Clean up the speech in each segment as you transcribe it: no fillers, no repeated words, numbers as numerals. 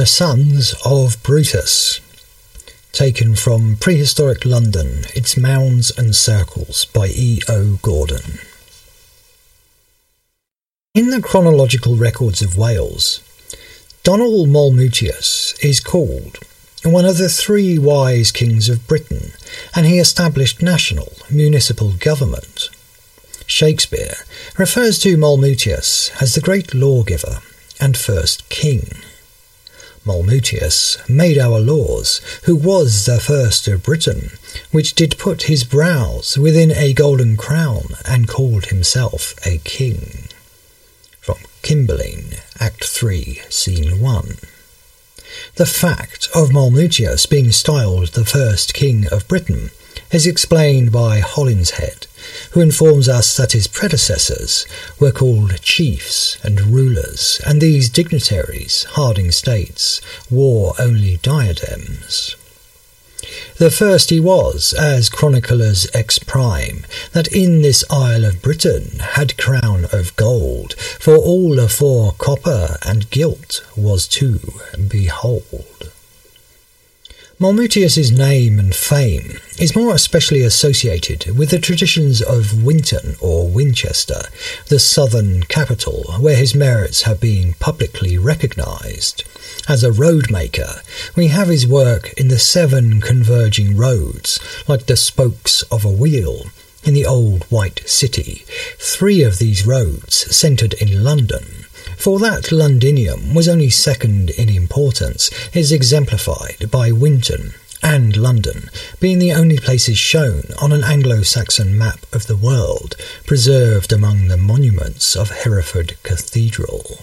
Sons of Brutus. Taken from Prehistoric London, Its Mounds and Circles by E. O. Gordon. In the chronological records of Wales, Donald Molmutius is called one of the three wise kings of Britain, and he established national municipal government. Shakespeare refers to Molmutius as the great lawgiver and first king. Molmutius made our laws, who was the first of Britain, which did put his brows within a golden crown, and called himself a king. From Cymbeline, Act 3, Scene 1. The fact of Molmutius being styled the first king of Britain is explained by Holinshead, who informs us that his predecessors were called chiefs and rulers, and these dignitaries, Harding states, wore only diadems. The first he was, as chroniclers ex prime, that in this Isle of Britain had crown of gold, for all afore copper and gilt was to behold. Molmutius's name and fame is more especially associated with the traditions of Winton or Winchester, the southern capital, where his merits have been publicly recognised. As a road maker, we have his work in the 7 converging roads, like the spokes of a wheel, in the old White City. 3 of these roads centred in London. For that Londinium was only second in importance is exemplified by Winton and London being the only places shown on an Anglo-Saxon map of the world preserved among the monuments of Hereford Cathedral.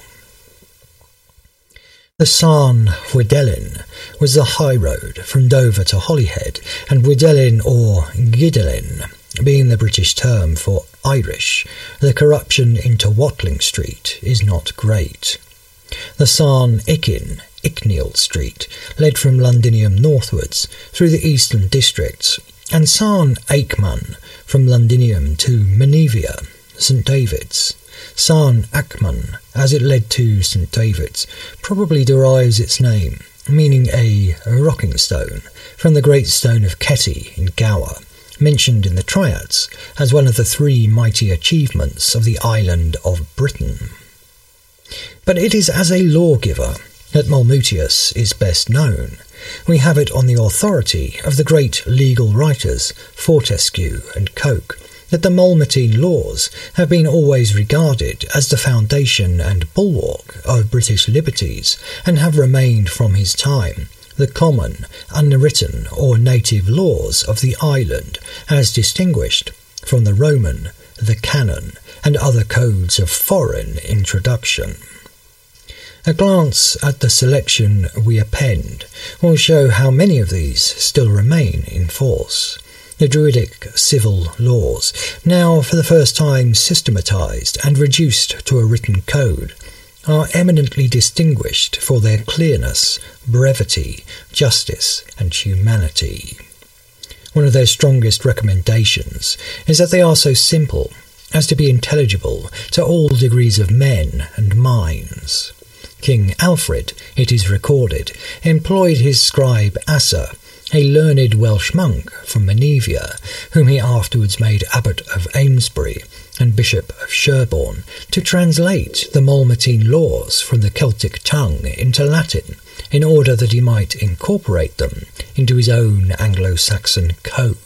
The Sarn Hwydelen was the high road from Dover to Holyhead, and Hwydelen or Gydelin being the British term for Irish. The corruption into Watling Street is not great. The Sarn Ikin, Icknield Street, led from Londinium northwards through the eastern districts, and Sarn Aikman from Londinium to Menevia, St David's. Sarn Akman, as it led to St David's, probably derives its name, meaning a rocking stone, from the great stone of Ketty in Gower, mentioned in the Triads as one of the 3 mighty achievements of the island of Britain. But it is as a lawgiver that Molmutius is best known. We have it on the authority of the great legal writers Fortescue and Coke that the Maulmartine laws have been always regarded as the foundation and bulwark of British liberties, and have remained from his time the common, unwritten or native laws of the island, as distinguished from the Roman, the canon, and other codes of foreign introduction. A glance at the selection we append will show how many of these still remain in force. The Druidic civil laws, now for the first time systematised and reduced to a written code, are eminently distinguished for their clearness, brevity, justice, and humanity. One of their strongest recommendations is that they are so simple as to be intelligible to all degrees of men and minds. King Alfred, it is recorded, employed his scribe Asa, a learned Welsh monk from Menevia, whom he afterwards made Abbot of Amesbury and Bishop of Sherborne, to translate the Maulmartine laws from the Celtic tongue into Latin, in order that he might incorporate them into his own Anglo-Saxon code.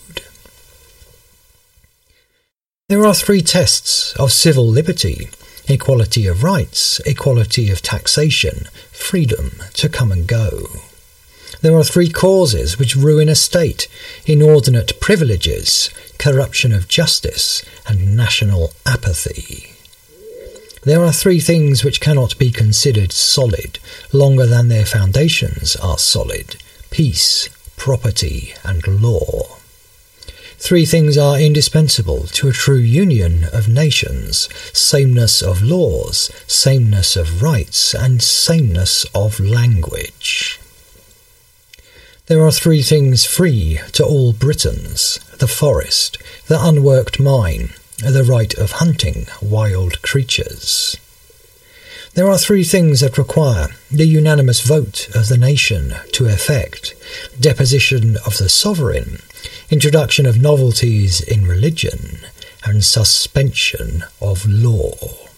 There are 3 tests of civil liberty: equality of rights, equality of taxation, freedom to come and go. There are 3 causes which ruin a state: inordinate privileges, corruption of justice, and national apathy. There are 3 things which cannot be considered solid longer than their foundations are solid: peace, property, and law. 3 things are indispensable to a true union of nations: sameness of laws, sameness of rights, and sameness of language. There are 3 things free to all Britons: the forest, the unworked mine, the right of hunting wild creatures. There are three things that require the unanimous vote of the nation to effect: deposition of the sovereign, introduction of novelties in religion, and suspension of law.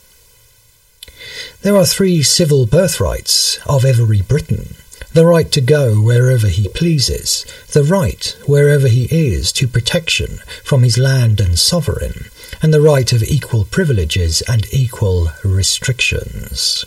There are three civil birthrights of every Briton: the right to go wherever he pleases, the right, wherever he is, to protection from his land and sovereign, and the right of equal privileges and equal restrictions.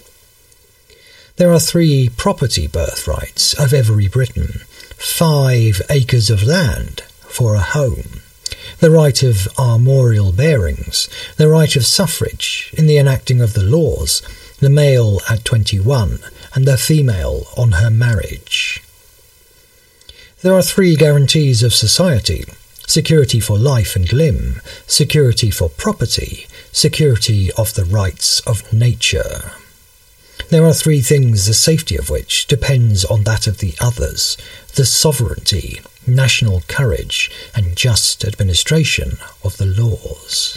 There are three property birthrights of every Briton: 5 acres of land for a home, the right of armorial bearings, the right of suffrage in the enacting of the laws, the male at 21, and the female on her marriage. There are three guarantees of society: security for life and limb, security for property, security of the rights of nature. There are three things the safety of which depends on that of the others: the sovereignty, national courage, and just administration of the laws.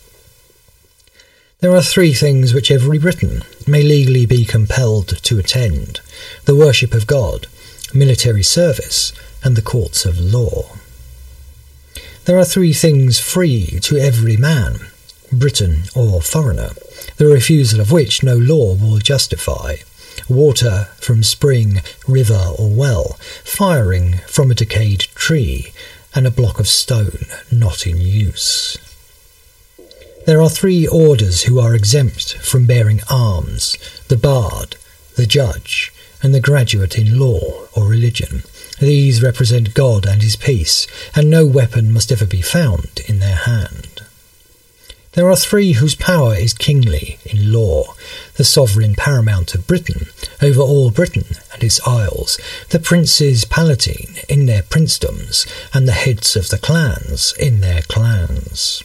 There are three things which every Briton may legally be compelled to attend: the worship of God, military service, and the courts of law. There are three things free to every man, Briton or foreigner, the refusal of which no law will justify: water from spring, river, or well, firing from a decayed tree, and a block of stone not in use. There are three orders who are exempt from bearing arms: the bard, the judge, and the graduate in law or religion. These represent God and his peace, and no weapon must ever be found in their hand. There are three whose power is kingly in law: the sovereign paramount of Britain over all Britain and its isles, the princes palatine in their princedoms, and the heads of the clans in their clans.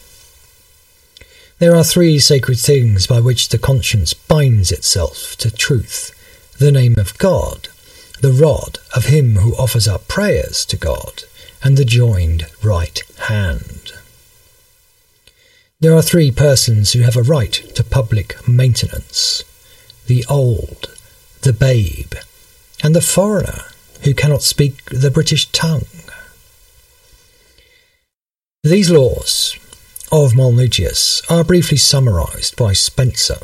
There are three sacred things by which the conscience binds itself to truth: the name of God, the rod of him who offers up prayers to God, and the joined right hand. There are three persons who have a right to public maintenance: the old, the babe, and the foreigner who cannot speak the British tongue. These laws of Malmutius are briefly summarised by Spencer.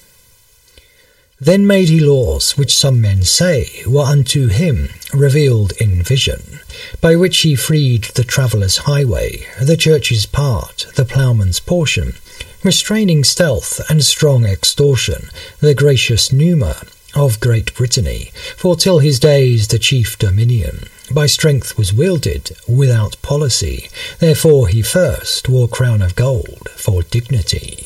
Then made he laws which some men say were unto him revealed in vision, by which he freed the traveller's highway, the church's part, the ploughman's portion, restraining stealth and strong extortion, the gracious Numa of Great Brittany, for till his days the chief dominion by strength was wielded without policy, therefore he first wore crown of gold for dignity.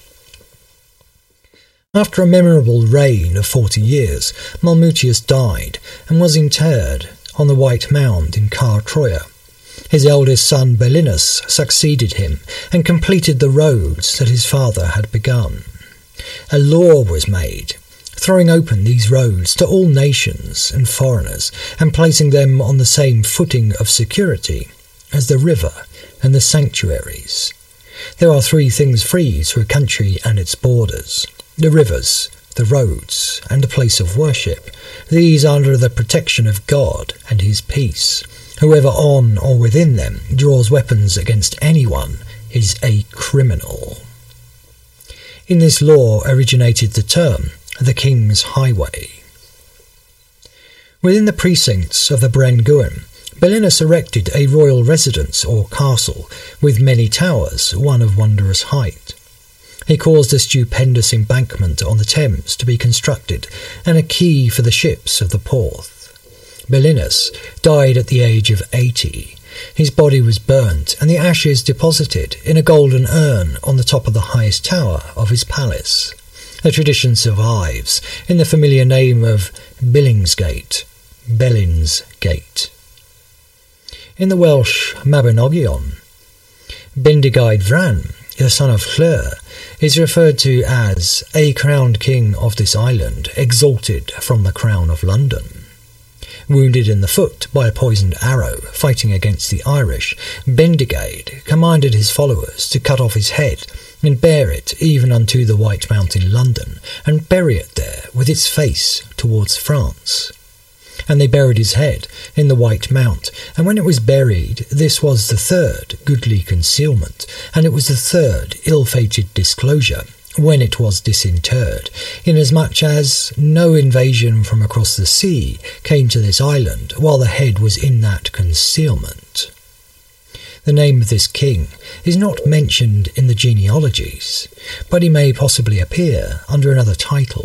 After a memorable reign of 40 years, Malmutius died and was interred on the White Mound in Car Troia. His eldest son Belinus succeeded him and completed the roads that his father had begun. A law was made, throwing open these roads to all nations and foreigners, and placing them on the same footing of security as the river and the sanctuaries. There are three things free to a country and its borders: the rivers, the roads, and the place of worship. These are under the protection of God and his peace. Whoever on or within them draws weapons against anyone is a criminal. In this law originated the term the King's Highway. Within the precincts of the Brenguin, Belinus erected a royal residence or castle with many towers, one of wondrous height. He caused a stupendous embankment on the Thames to be constructed, and a quay for the ships of the Porth. Belinus died at the age of 80. His body was burnt, and the ashes deposited in a golden urn on the top of the highest tower of his palace. The tradition survives in the familiar name of Billingsgate, Belin's Gate. In the Welsh Mabinogion, Bendigeid Vran, the son of Llŷr, is referred to as a crowned king of this island, exalted from the crown of London. Wounded in the foot by a poisoned arrow fighting against the Irish, Bendigeid commanded his followers to cut off his head and bear it even unto the White Mount in London, and bury it there with its face towards France. And they buried his head in the White Mount, and when it was buried, this was the third goodly concealment, and it was the third ill-fated disclosure, when it was disinterred, inasmuch as no invasion from across the sea came to this island while the head was in that concealment. The name of this king is not mentioned in the genealogies, but he may possibly appear under another title.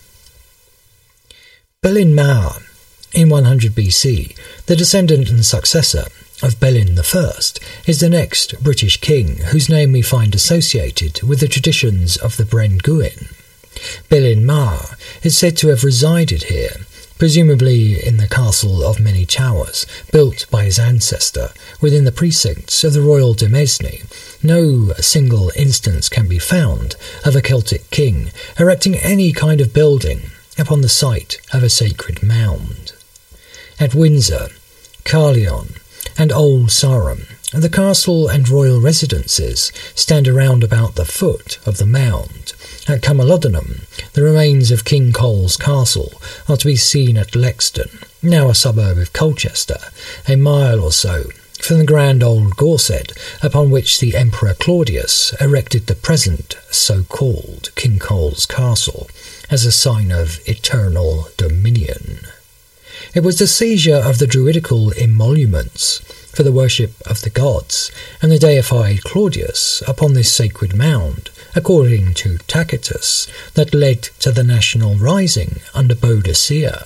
Belin Mawr, in 100 BC, the descendant and successor of Belin I, is the next British king whose name we find associated with the traditions of the Bren Gwyn. Belin Mawr is said to have resided here, presumably in the Castle of Many Towers, built by his ancestor within the precincts of the Royal Demesne. No single instance can be found of a Celtic king erecting any kind of building upon the site of a sacred mound. At Windsor, Caerleon, and Old Sarum, the castle and royal residences stand around about the foot of the mound. At Camulodunum, the remains of King Cole's castle are to be seen at Lexden, now a suburb of Colchester, a mile or so from the grand old Gorsedd upon which the Emperor Claudius erected the present so-called King Cole's castle as a sign of eternal dominion. It was the seizure of the druidical emoluments for the worship of the gods and the deified Claudius upon this sacred mound, according to Tacitus, that led to the national rising under Boadicea.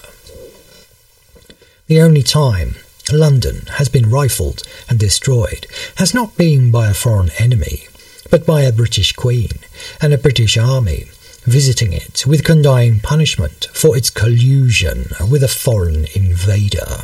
The only time London has been rifled and destroyed has not been by a foreign enemy, but by a British queen and a British army visiting it with condign punishment for its collusion with a foreign invader.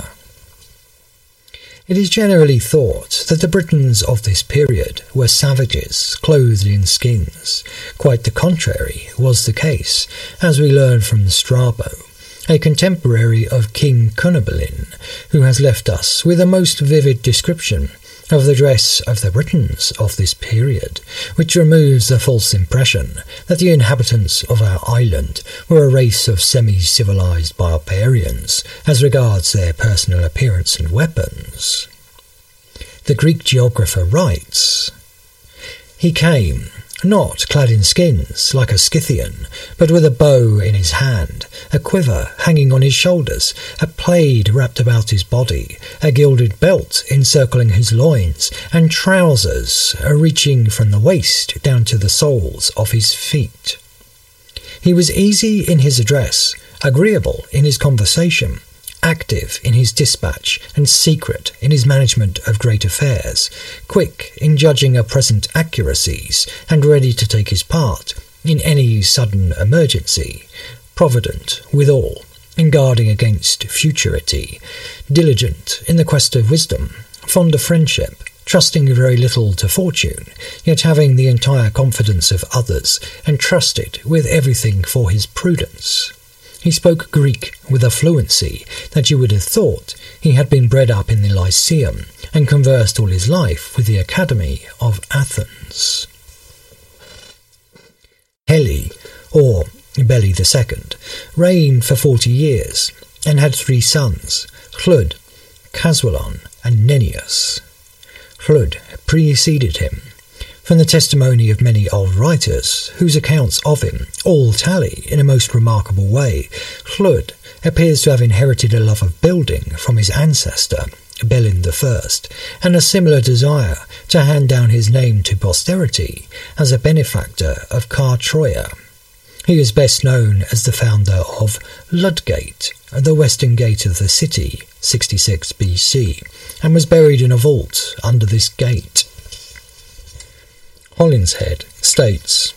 It is generally thought that the Britons of this period were savages clothed in skins. Quite the contrary was the case, as we learn from Strabo, a contemporary of King Cunobeline, who has left us with a most vivid description of the dress of the Britons of this period, which removes the false impression that the inhabitants of our island were a race of semi-civilized barbarians as regards their personal appearance and weapons. The Greek geographer writes, "He came, not clad in skins like a Scythian, but with a bow in his hand, a quiver hanging on his shoulders, a plaid wrapped about his body, a gilded belt encircling his loins, and trousers reaching from the waist down to the soles of his feet. He was easy in his address, agreeable in his conversation, active in his dispatch, and secret in his management of great affairs, quick in judging of present accuracies, and ready to take his part in any sudden emergency, provident withal in guarding against futurity, diligent in the quest of wisdom, fond of friendship, trusting very little to fortune, yet having the entire confidence of others, and trusted with everything for his prudence. He spoke Greek with a fluency that you would have thought he had been bred up in the Lyceum and conversed all his life with the Academy of Athens." Heli, or Beli II, reigned for 40 years and had 3 sons, Llud, Caswallon, and Nennius. Llud preceded him. From the testimony of many old writers, whose accounts of him all tally in a most remarkable way, Llud appears to have inherited a love of building from his ancestor, Belin I, and a similar desire to hand down his name to posterity as a benefactor of Car Troia. He is best known as the founder of Ludgate, the western gate of the city, 66 BC, and was buried in a vault under this gate. Holinshead states,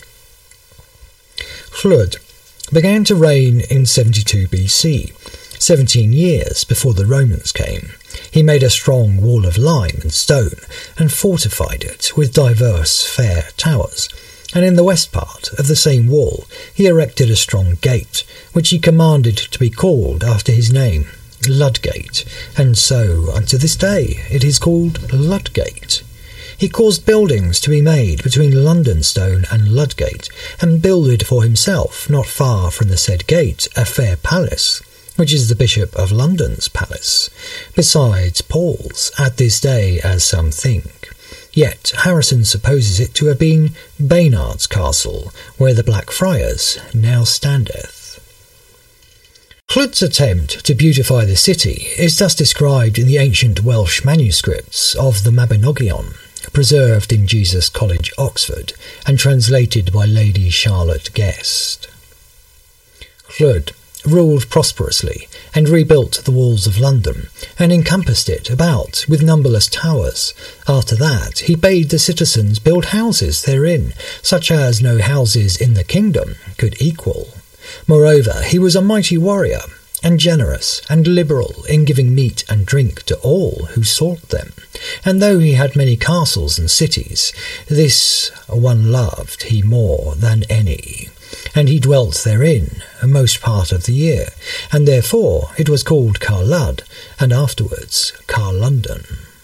Llud began to reign in 72 BC, 17 years before the Romans came. He made a strong wall of lime and stone and fortified it with diverse fair towers, and in the west part of the same wall he erected a strong gate, which he commanded to be called after his name, Ludgate, and so unto this day it is called Ludgate. He caused buildings to be made between London Stone and Ludgate, and builded for himself, not far from the said gate, a fair palace, which is the Bishop of London's palace, besides Paul's at this day, as some think. Yet Harrison supposes it to have been Baynard's castle, where the Black Friars now standeth. Llud's attempt to beautify the city is thus described in the ancient Welsh manuscripts of the Mabinogion, preserved in Jesus College, Oxford, and translated by Lady Charlotte Guest. Llud ruled prosperously and rebuilt the walls of London and encompassed it about with numberless towers. After that he bade the citizens build houses therein, such as no houses in the kingdom could equal. Moreover, he was a mighty warrior, and generous and liberal in giving meat and drink to all who sought them. And though he had many castles and cities, this one loved he more than any, and he dwelt therein a most part of the year, and therefore it was called Caerlud, and afterwards Caerlondon.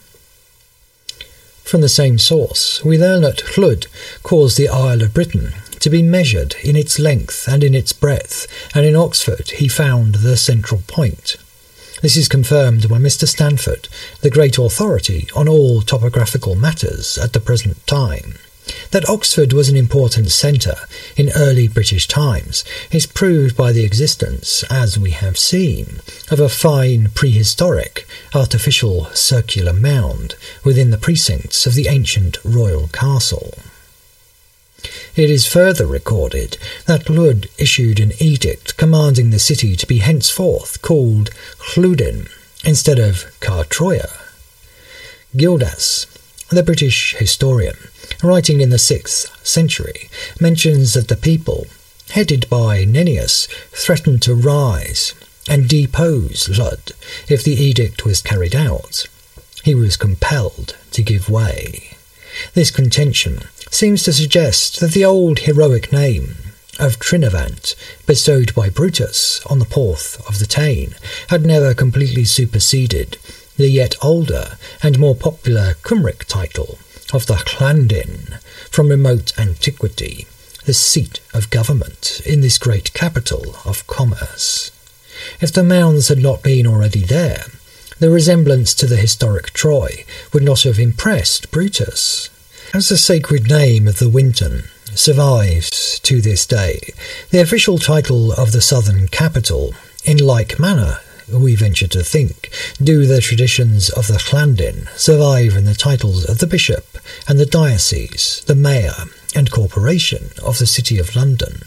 From the same source, we learn that Llud caused the Isle of Britain to be measured in its length and in its breadth, and in Oxford he found the central point. This is confirmed by Mr. Stanford, the great authority on all topographical matters at the present time. That Oxford was an important centre in early British times is proved by the existence, as we have seen, of a fine prehistoric artificial circular mound within the precincts of the ancient royal castle. It is further recorded that Llud issued an edict commanding the city to be henceforth called Lludin instead of Cartroia. Gildas, the British historian, writing in the 6th century, mentions that the people, headed by Nennius, threatened to rise and depose Llud if the edict was carried out. He was compelled to give way. This contention seems to suggest that the old heroic name of Trinavant, bestowed by Brutus on the Porth of the Tyne, had never completely superseded the yet older and more popular Cymric title of the Llandin, from remote antiquity, the seat of government in this great capital of commerce. If the mounds had not been already there, the resemblance to the historic Troy would not have impressed Brutus. As the sacred name of the Winton survives to this day, the official title of the southern capital, in like manner, we venture to think, do the traditions of the Llandin survive in the titles of the bishop and the diocese, the mayor and corporation of the city of London.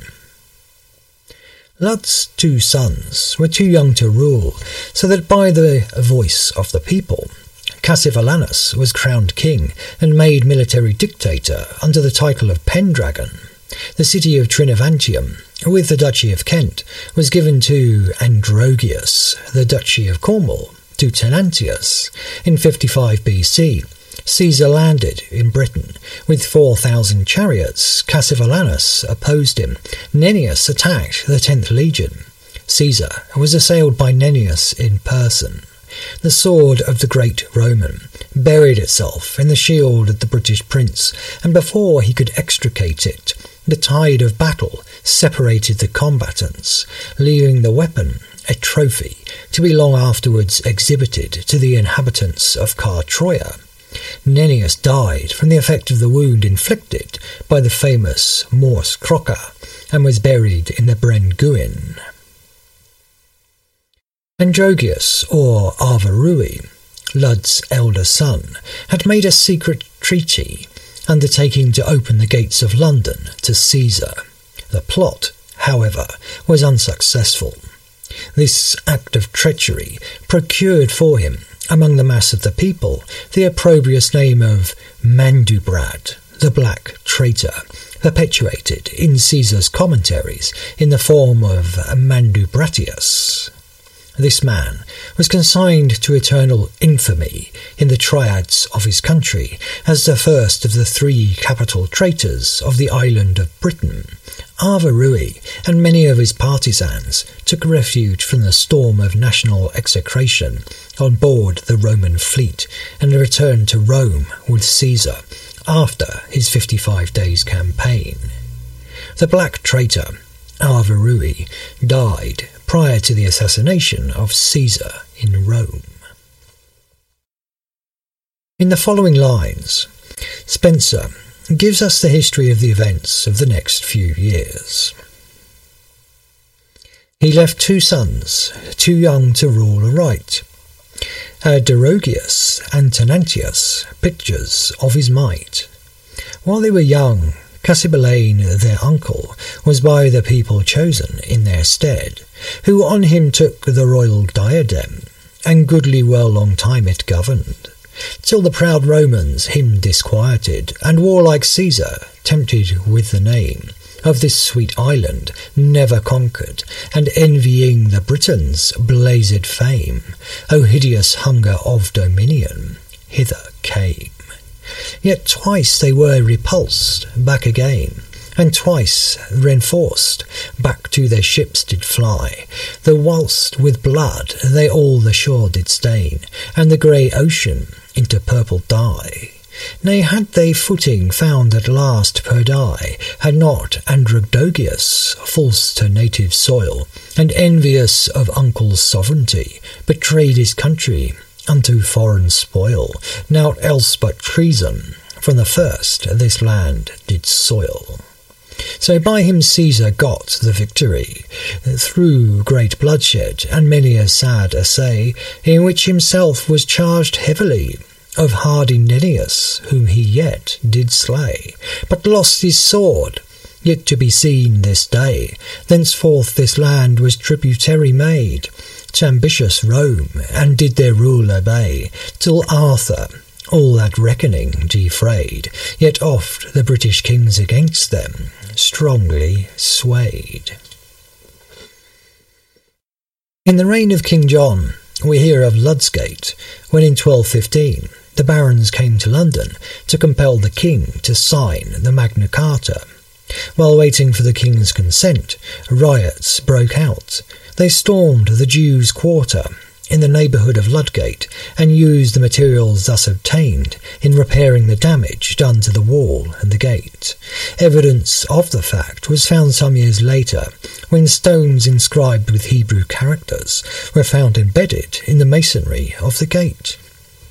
Llud's 2 sons were too young to rule, so that by the voice of the people, Cassivellaunus was crowned king and made military dictator under the title of Pendragon. The city of Trinovantium, with the Duchy of Kent, was given to Androgeus, the Duchy of Cornwall to Tenantius. In 55 BC, Caesar landed in Britain with 4,000 chariots. Cassivellaunus opposed him. Nennius attacked the 10th Legion. Caesar was assailed by Nennius in person. The sword of the great Roman buried itself in the shield of the British prince, and before he could extricate it, the tide of battle separated the combatants, leaving the weapon a trophy to be long afterwards exhibited to the inhabitants of Cartroia. Nennius died from the effect of the wound inflicted by the famous Mors Croca, and was buried in the Bryn Gwyn. Androgeus, or Arvarui, Llud's elder son, had made a secret treaty undertaking to open the gates of London to Caesar. The plot, however, was unsuccessful. This act of treachery procured for him, among the mass of the people, the opprobrious name of Mandubrad, the Black Traitor, perpetuated in Caesar's commentaries in the form of Mandubratius. This man was consigned to eternal infamy in the triads of his country as the first of the 3 capital traitors of the island of Britain. Avarui and many of his partisans took refuge from the storm of national execration on board the Roman fleet and returned to Rome with Caesar after his 55 days campaign. The black traitor, Avarui, died prior to the assassination of Caesar in Rome. In the following lines, Spencer gives us the history of the events of the next few years. He left 2 sons, too young to rule aright. Darogius and Tenantius, pictures of his might. While they were young, Cassibelan, their uncle, was by the people chosen in their stead, who on him took the royal diadem, and goodly well long time it governed, till the proud Romans him disquieted, and warlike Caesar, tempted with the name of this sweet island, never conquered, and envying the Britons' blazed fame, O hideous hunger of dominion, hither came. Yet twice they were repulsed back again, and twice reinforced back to their ships did fly, though whilst with blood they all the shore did stain, and the grey ocean into purple dye. Nay, had they footing found at last per die, had not Androgogius, false to native soil, and envious of uncle's sovereignty, betrayed his country unto foreign spoil, naught else but treason from the first this land did soil. So by him Caesar got the victory, through great bloodshed and many a sad assay, in which himself was charged heavily of hardy Nennius, whom he yet did slay, but lost his sword, yet to be seen this day. Thenceforth this land was tributary made to ambitious Rome, and did their rule obey, till Arthur all that reckoning defrayed, yet oft the British kings against them strongly swayed. In the reign of King John, we hear of Ludgate, when in 1215 the barons came to London to compel the king to sign the Magna Carta. While waiting for the king's consent, riots broke out. They stormed the Jews' quarter in the neighbourhood of Ludgate and used the materials thus obtained in repairing the damage done to the wall and the gate. Evidence of the fact was found some years later, when stones inscribed with Hebrew characters were found embedded in the masonry of the gate.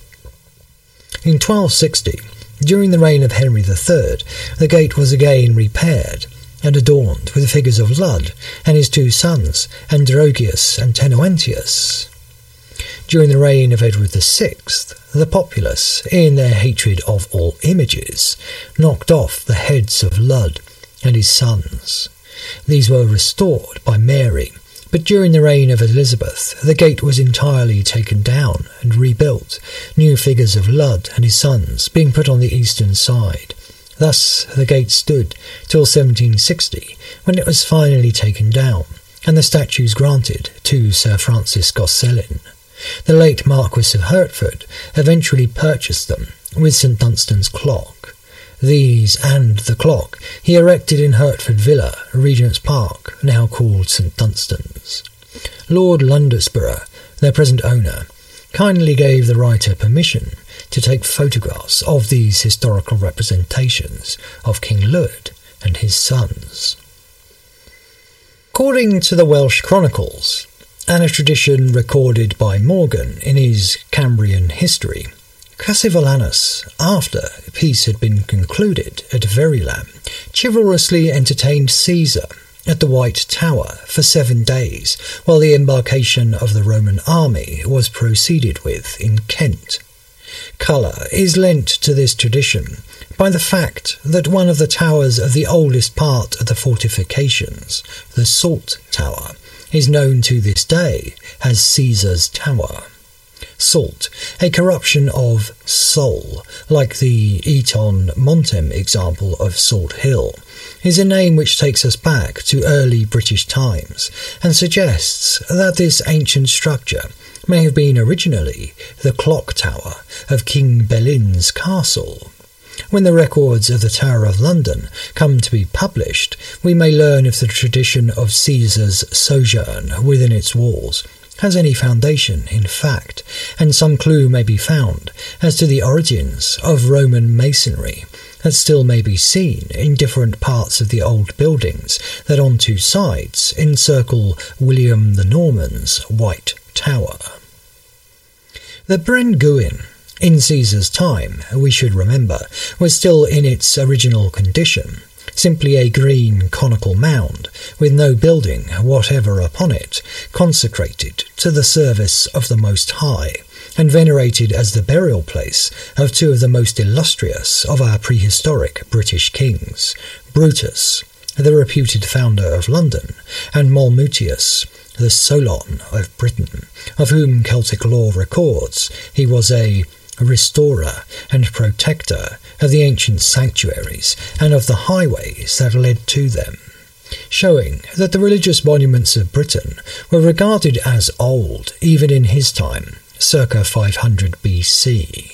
In 1260, during the reign of Henry III, the gate was again repaired and adorned with the figures of Lud and his 2 sons, Androgius and Tenantius. During the reign of Edward VI, the populace, in their hatred of all images, knocked off the heads of Lud and his sons. These were restored by Mary, but during the reign of Elizabeth, the gate was entirely taken down and rebuilt, new figures of Lud and his sons being put on the eastern side. Thus the gate stood till 1760, when it was finally taken down, and the statues granted to Sir Francis Gosselin. The late Marquis of Hertford eventually purchased them with St Dunstan's clock. These and the clock he erected in Hertford Villa, Regent's Park, now called St Dunstan's. Lord Londesborough, their present owner, kindly gave the writer permission to take photographs of these historical representations of King Llywyd and his sons. According to the Welsh Chronicles, and a tradition recorded by Morgan in his Cambrian history, Cassivellaunus, after peace had been concluded at Verulam, chivalrously entertained Caesar at the White Tower for 7 days, while the embarkation of the Roman army was proceeded with in Kent. Colour is lent to this tradition by the fact that one of the towers of the oldest part of the fortifications, the Salt Tower, is known to this day as Caesar's Tower. Salt, a corruption of Sol, like the Eton Montem example of Salt Hill, is a name which takes us back to early British times and suggests that this ancient structure may have been originally the clock tower of King Belin's castle. When the records of the Tower of London come to be published, we may learn if the tradition of Caesar's sojourn within its walls has any foundation in fact, and some clue may be found as to the origins of Roman masonry that still may be seen in different parts of the old buildings that on two sides encircle William the Norman's White Tower. The Bryn Gwyn, in Caesar's time, we should remember, was still in its original condition, simply a green conical mound with no building whatever upon it, consecrated to the service of the Most High, and venerated as the burial place of two of the most illustrious of our prehistoric British kings, Brutus, the reputed founder of London, and Molmutius, the Solon of Britain, of whom Celtic lore records he was a restorer and protector of the ancient sanctuaries and of the highways that led to them, showing that the religious monuments of Britain were regarded as old even in his time, circa 500 BC.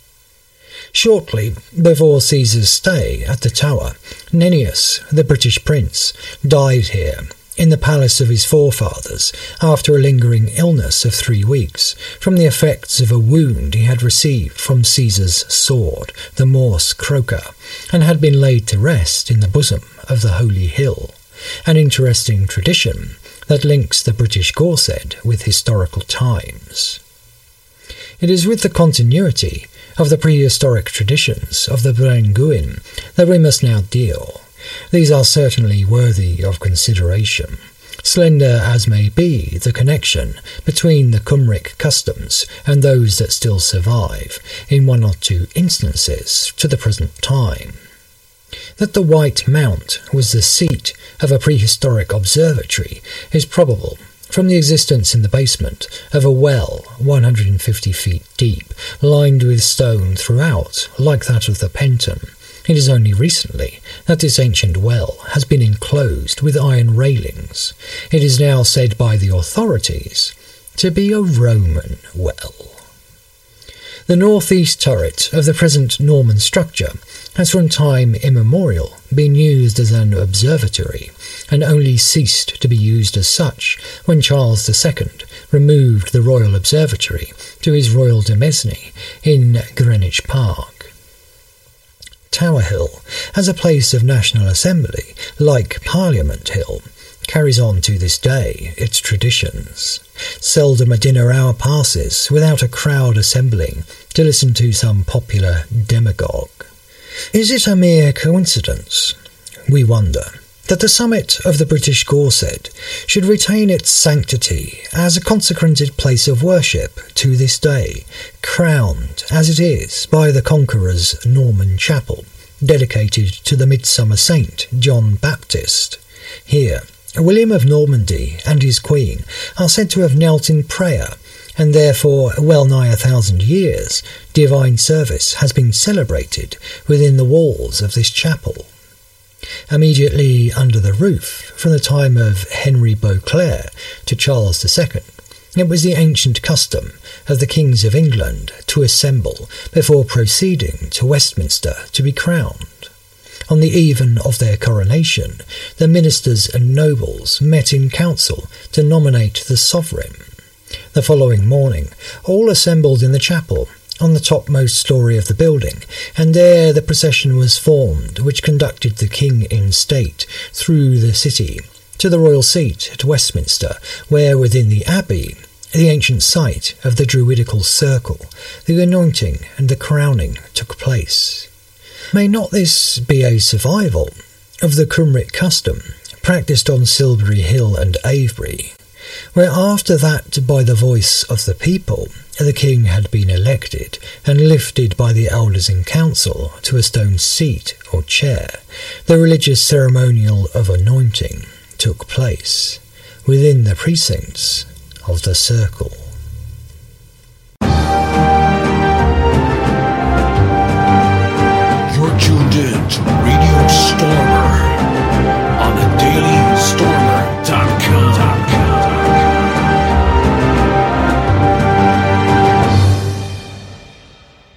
Shortly before Caesar's stay at the Tower, Nennius, the British prince, died here in the palace of his forefathers after a lingering illness of 3 weeks from the effects of a wound he had received from Caesar's sword, the Morse Croker, and had been laid to rest in the bosom of the Holy Hill, an interesting tradition that links the British Ghorced with historical times. It is with the continuity of the prehistoric traditions of the Bryn Gwyn that we must now deal. These are certainly worthy of consideration, slender as may be the connection between the Cymric customs and those that still survive, in 1 or 2 instances, to the present time. That the White Mount was the seat of a prehistoric observatory is probable from the existence in the basement of a well 150 feet deep, lined with stone throughout, like that of the Penton. It is only recently that this ancient well has been enclosed with iron railings. It is now said by the authorities to be a Roman well. The northeast turret of the present Norman structure has from time immemorial been used as an observatory, and only ceased to be used as such when Charles II removed the Royal Observatory to his Royal Demesne in Greenwich Park. Tower Hill, as a place of National Assembly, like Parliament Hill, carries on to this day its traditions. Seldom a dinner hour passes without a crowd assembling to listen to some popular demagogue. Is it a mere coincidence, we wonder, that the summit of the British Ghorced should retain its sanctity as a consecrated place of worship to this day, crowned as it is by the Conqueror's Norman chapel, dedicated to the Midsummer Saint John Baptist? Here, William of Normandy and his queen are said to have knelt in prayer, and therefore well nigh 1,000 years divine service has been celebrated within the walls of this chapel. Immediately under the roof, from the time of Henry Beauclerc to Charles II, it was the ancient custom of the kings of England to assemble before proceeding to Westminster to be crowned. On the eve of their coronation, the ministers and nobles met in council to nominate the sovereign. The following morning, all assembled in the chapel on the topmost story of the building, and there the procession was formed which conducted the king in state through the city to the royal seat at Westminster, where within the abbey, the ancient site of the Druidical circle, the anointing and the crowning took place. May not this be a survival of the Cymric custom practised on Silbury Hill and Avebury, where after that by the voice of the people the king had been elected and lifted by the elders in council to a stone seat or chair, the religious ceremonial of anointing took place within the precincts of the circle.